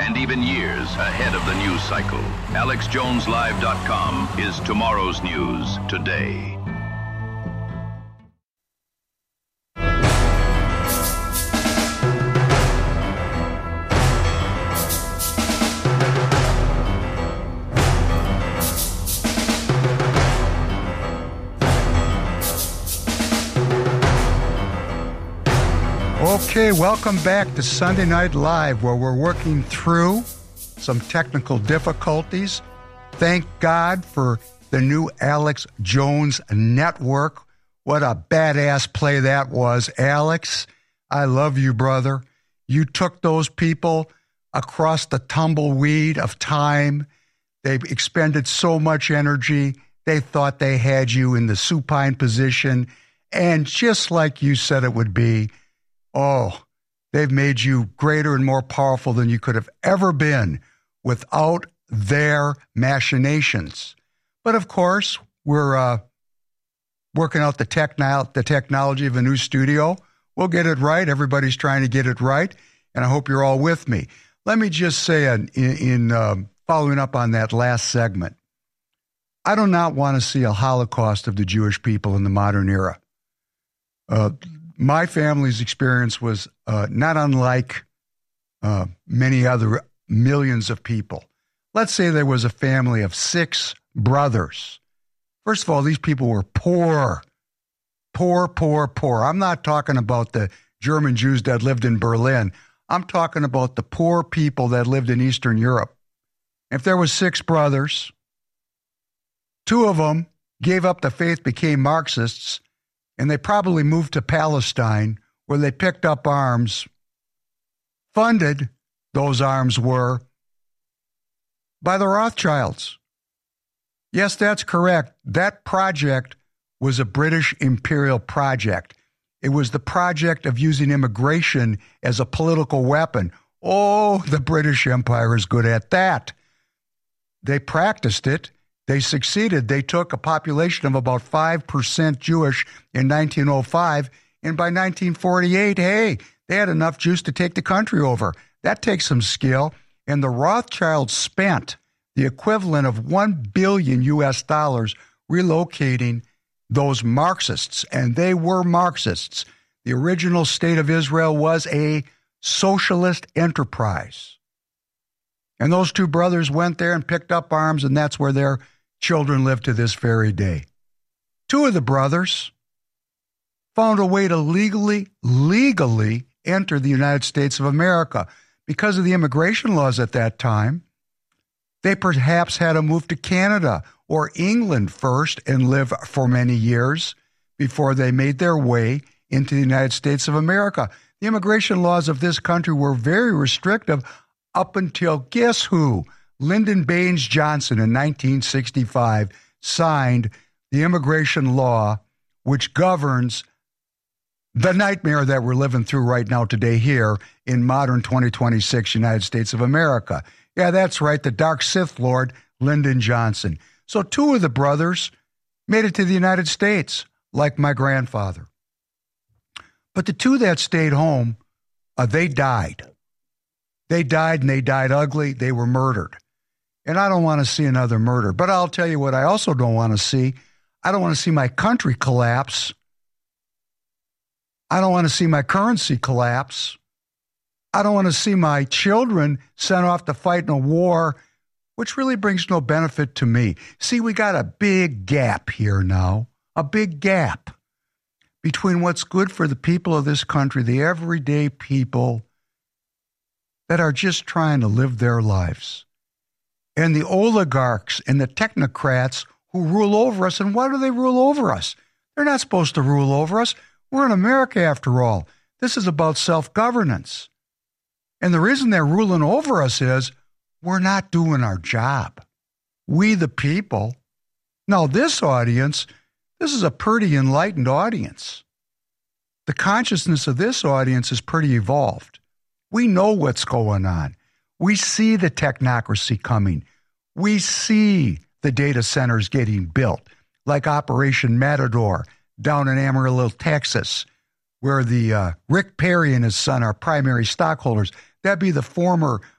and even years ahead of the news cycle. AlexJonesLive.com is tomorrow's news today. Okay, welcome back to Sunday Night Live, where we're working through some technical difficulties. Thank God for the new Alex Jones Network. What a badass play that was, Alex. I love you, brother. You took those people across the tumbleweed of time. They expended so much energy. They thought they had you in the supine position. And just like you said it would be, oh, they've made you greater and more powerful than you could have ever been without their machinations. But of course, we're working out the technology of a new studio. We'll get it right. Everybody's trying to get it right, and I hope you're all with me. Let me just say, in following up on that last segment, I do not want to see a Holocaust of the Jewish people in the modern era. My family's experience was not unlike many other millions of people. Let's say there was a family of 6 brothers. First of all, these people were poor. I'm not talking about the German Jews that lived in Berlin. I'm talking about the poor people that lived in Eastern Europe. If there was 6 brothers, 2 of them gave up the faith, became Marxists, and they probably moved to Palestine, where they picked up arms. Funded, those arms were, by the Rothschilds. Yes, that's correct. That project was a British imperial project. It was the project of using immigration as a political weapon. Oh, the British Empire is good at that. They practiced it. They succeeded. They took a population of about 5% Jewish in 1905, and by 1948, hey, they had enough Jews to take the country over. That takes some skill, and the Rothschilds spent the equivalent of $1 billion relocating those Marxists, and they were Marxists. The original state of Israel was a socialist enterprise. And those 2 brothers went there and picked up arms, and that's where their children live to this very day. 2 of the brothers found a way to legally enter the United States of America. Because of the immigration laws at that time, they perhaps had to move to Canada or England first and live for many years before they made their way into the United States of America. The immigration laws of this country were very restrictive up until, guess who? Lyndon Baines Johnson in 1965 signed the immigration law which governs the nightmare that we're living through right now today here in modern 2026 United States of America. Yeah, that's right, the dark Sith Lord, Lyndon Johnson. So 2 of the brothers made it to the United States, like my grandfather. But the 2 that stayed home, they died. They died, and they died ugly. They were murdered. And I don't want to see another murder. But I'll tell you what I also don't want to see. I don't want to see my country collapse. I don't want to see my currency collapse. I don't want to see my children sent off to fight in a war, which really brings no benefit to me. See, we got a big gap here now, a big gap between what's good for the people of this country, the everyday people that are just trying to live their lives, and the oligarchs and the technocrats who rule over us. And why do they rule over us? They're not supposed to rule over us. We're in America, after all. This is about self-governance. And the reason they're ruling over us is we're not doing our job. We, the people. Now, this audience, this is a pretty enlightened audience. The consciousness of this audience is pretty evolved. We know what's going on. We see the technocracy coming. We see the data centers getting built, like Operation Matador down in Amarillo, Texas, where the Rick Perry and his son are primary stockholders. That'd be the former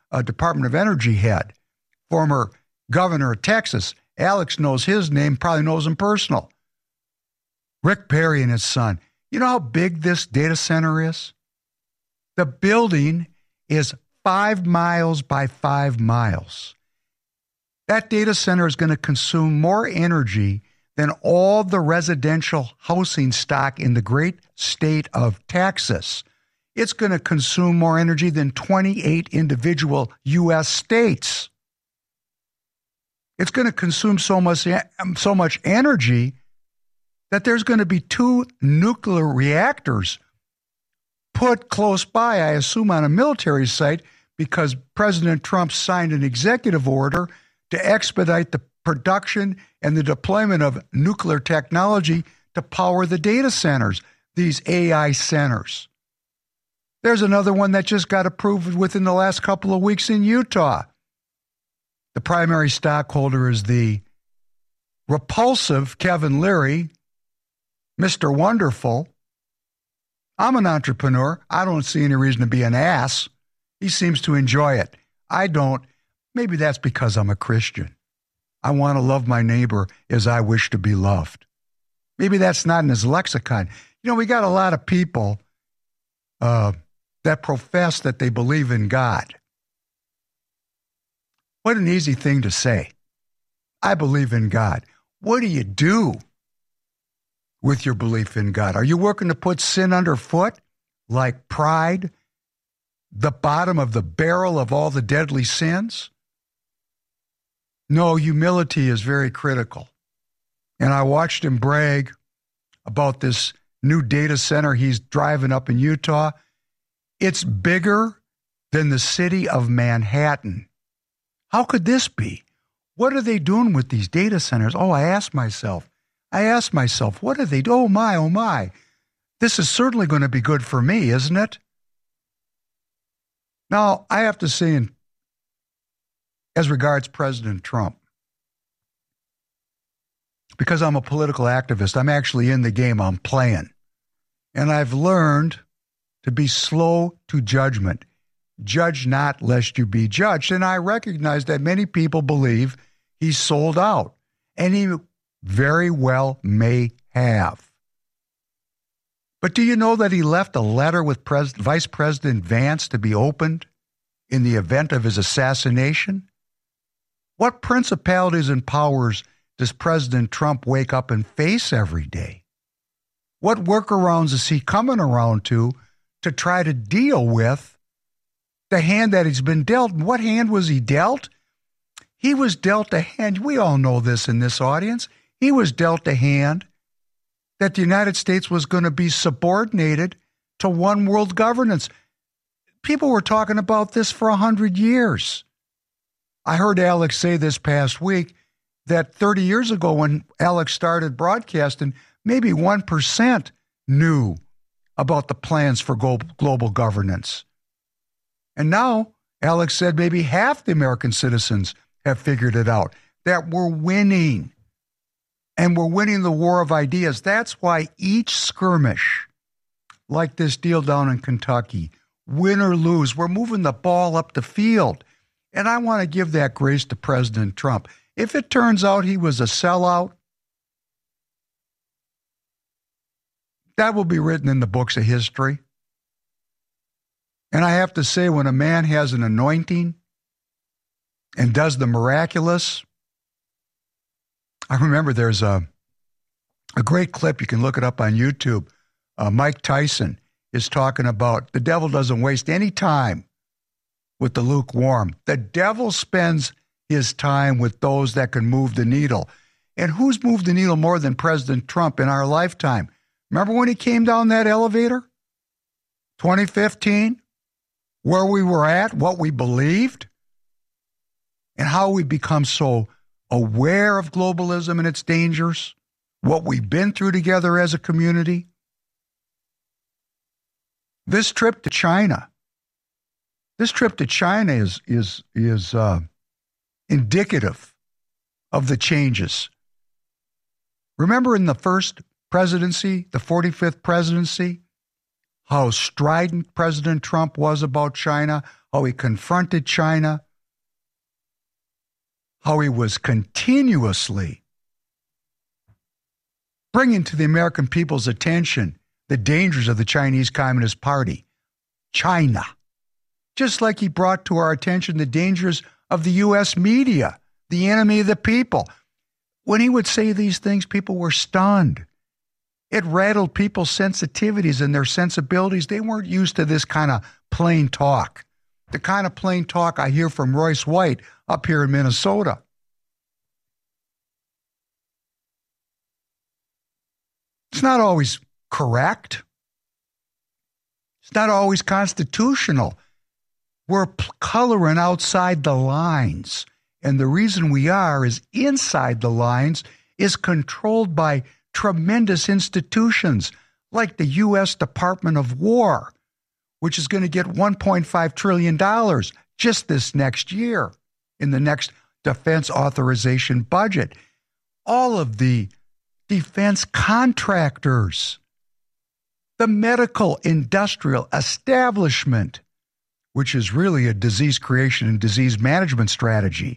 Department of Energy head, former governor of Texas. Alex knows his name, probably knows him personal. Rick Perry and his son. You know how big this data center is? The building is 5 miles by 5 miles. That data center is going to consume more energy than all the residential housing stock in the great state of Texas. It's going to consume more energy than 28 individual U.S. states. It's going to consume so much energy that there's going to be 2 nuclear reactors put close by, I assume on a military site, because President Trump signed an executive order to expedite the production and the deployment of nuclear technology to power the data centers, these AI centers. There's another one that just got approved within the last couple of weeks in Utah. The primary stockholder is the repulsive Kevin Leary, Mr. Wonderful. I'm an entrepreneur. I don't see any reason to be an ass. He seems to enjoy it. I don't. Maybe that's because I'm a Christian. I want to love my neighbor as I wish to be loved. Maybe that's not in his lexicon. You know, we got a lot of people that profess that they believe in God. What an easy thing to say. I believe in God. What do you do with your belief in God? Are you working to put sin underfoot, like pride, the bottom of the barrel of all the deadly sins? No, humility is very critical. And I watched him brag about this new data center he's driving up in Utah. It's bigger than the city of Manhattan. How could this be? What are they doing with these data centers? I asked myself, what are they doing? Oh my. This is certainly going to be good for me, isn't it? Now, I have to say, as regards President Trump, because I'm a political activist, I'm actually in the game, I'm playing. And I've learned to be slow to judgment. Judge not, lest you be judged. And I recognize that many people believe he's sold out. And he very well may have. But do you know that he left a letter with Vice President Vance to be opened in the event of his assassination? What principalities and powers does President Trump wake up and face every day? What workarounds is he coming around to try to deal with the hand that he's been dealt? What hand was he dealt? He was dealt a hand, we all know this in this audience, he was dealt a hand that the United States was going to be subordinated to one world governance. People were talking about this for 100 years. I heard Alex say this past week that 30 years ago when Alex started broadcasting, maybe 1% knew about the plans for global governance. And now, Alex said maybe half the American citizens have figured it out, that we're winning. And we're winning the war of ideas. That's why each skirmish, like this deal down in Kentucky, win or lose, we're moving the ball up the field. And I want to give that grace to President Trump. If it turns out he was a sellout, that will be written in the books of history. And I have to say, when a man has an anointing and does the miraculous, I remember there's a great clip, you can look it up on YouTube. Mike Tyson is talking about the devil doesn't waste any time with the lukewarm. The devil spends his time with those that can move the needle. And who's moved the needle more than President Trump in our lifetime? Remember when he came down that elevator? 2015? Where we were at, what we believed, and how we become so aware of globalism and its dangers, what we've been through together as a community. This trip to China is indicative of the changes. Remember in the first presidency, the 45th presidency, how strident President Trump was about China, how he confronted China, how he was continuously bringing to the American people's attention the dangers of the Chinese Communist Party, China, just like he brought to our attention the dangers of the U.S. media, the enemy of the people. When he would say these things, people were stunned. It rattled people's sensitivities and their sensibilities. They weren't used to this kind of plain talk, the kind of plain talk I hear from Royce White up here in Minnesota. It's not always correct. It's not always constitutional. We're coloring outside the lines. And the reason we are is inside the lines is controlled by tremendous institutions like the U.S. Department of War, which is going to get $1.5 trillion just this next year in the next defense authorization budget. All of the defense contractors, the medical industrial establishment, which is really a disease creation and disease management strategy,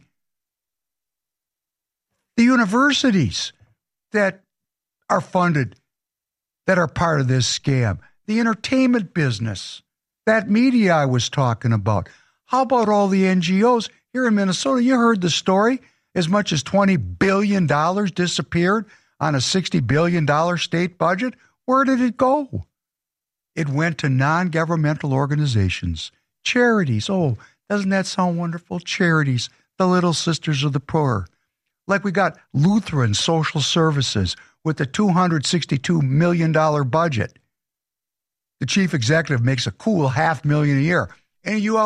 the universities that are funded, that are part of this scam, the entertainment business, that media I was talking about. How about all the NGOs here in Minnesota? You heard the story. As much as $20 billion disappeared on a $60 billion state budget. Where did it go? It went to non-governmental organizations, charities. Oh, doesn't that sound wonderful? Charities, the Little Sisters of the Poor. Like we got Lutheran Social Services with a $262 million budget. The chief executive makes a cool $500,000 a year. And you